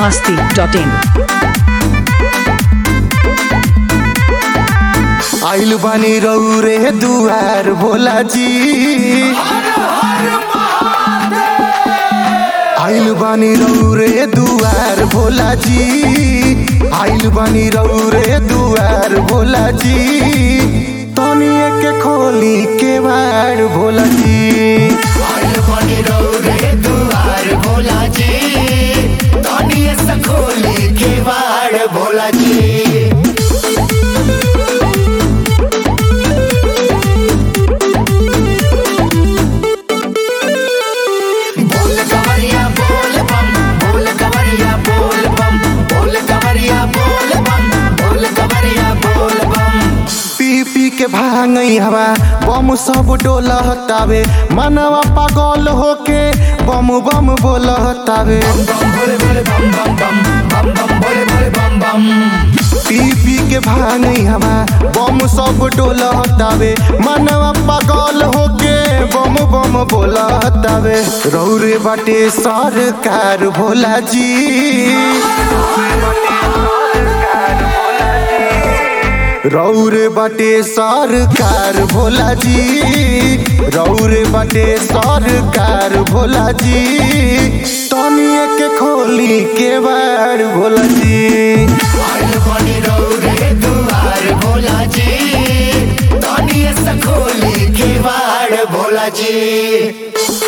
biharmasti.in आइल बानी रौरे दुआर भोला जी, आइल बानी रौरे दुआर भोला जी, आइल बानी रौरे दुआर भोला जी, तनिए के खोली के बार भोला जी। आइल बानी रौरे दुआर भोला जी, तनिए से खोली के बार भोला जी। के भांगई हवा बम सब डोलतावे, मनवा पागल होके बम बम बोलतावे। पी पी के भांगई हवा बम सब डोलतावे, मनवा पागल होके बम बम बोलतावे। रौरे बाटे सरकार भोला जी, रौरे बाटे सरकार भोला जी, रौरे बाटे सरकार भोला जी, तनिए के खोली के बार भोला जी। आइल बानी रौरे दुआर भोला जी, तनिए से खोली के बार भोला जी।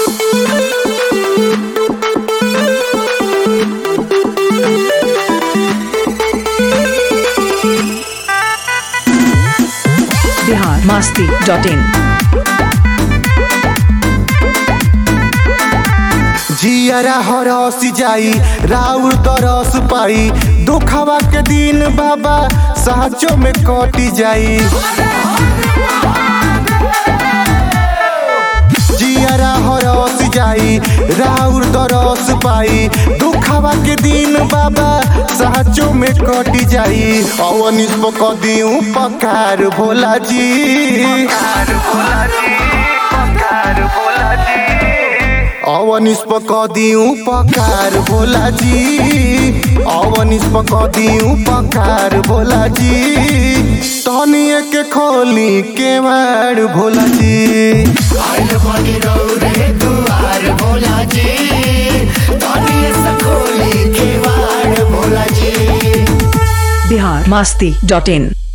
biharmasti.in जियरा हरस जाई राउर तरस पाई, दुखवा के दिन बाबा साँचो में कटी जाई। जियरा हरस जाई राउर तरस पाई, दुखवा के दिन बाबा साँचो में कटी जाई। अवनिस पकदियूं पकार भोला जी, अवनिस पकदियूं पकार भोला जी, अवनिस पकदियूं पकार भोला जी, तनिए के खोली के मार भोला जी। आइल बानी रौरे दुआर भोला जी, तनिए से खोली के बार भोला जी। biharmasti.in